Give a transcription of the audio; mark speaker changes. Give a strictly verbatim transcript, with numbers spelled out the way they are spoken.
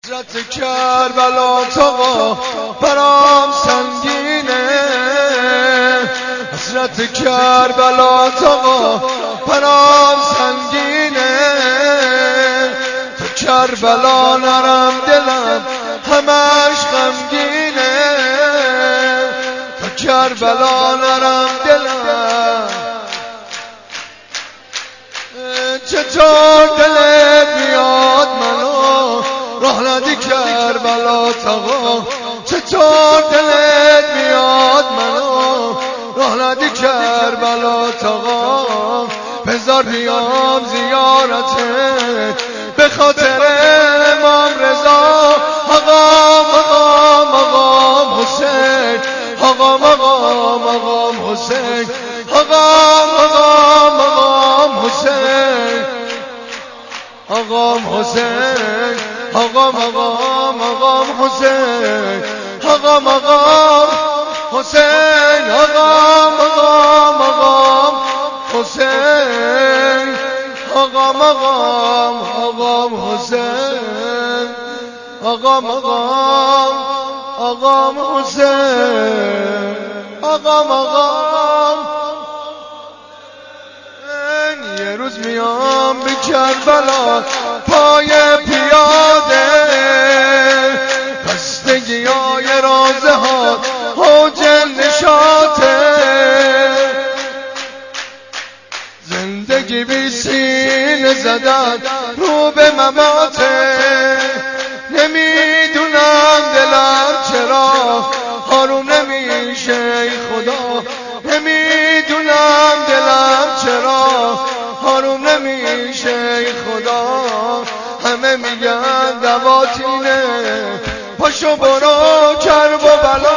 Speaker 1: حضرت کربلا تا برام سنگینه، حضرت کربلا تا برام سنگینه. تو کربلا نرم دلم همش غمگینه، تو کربلا نرم دلم. چطور دلت میاد منو راه ندی کربلا تا، چطور دلت میاد منو راه ندی کربلا تا. بذار بیام زیارتت به خاطر امام رضا، آقام آقام آقام حسین، آقام آقام آقام حسین، آقام آقام آقام حسین، آقام حسین، آقام آقام آقام حسین، آقام آقام حسین، آقام آقام آقام حسین، آقام آقام آقام حسین، آقام آقام آقام حسین، آقام آقام. یه روز میام به کربلا پای پیاده، بستگی های رازه ها حوج نشاته. زندگی بی سینه زدن رو به مماته، نمیدونم دلم چرا آروم نمیشه ای خدا، نمیدونم دلم چرا آروم نمیشه ای خدا. همه میگن دوات اینه، پاشو برو کرب و بلا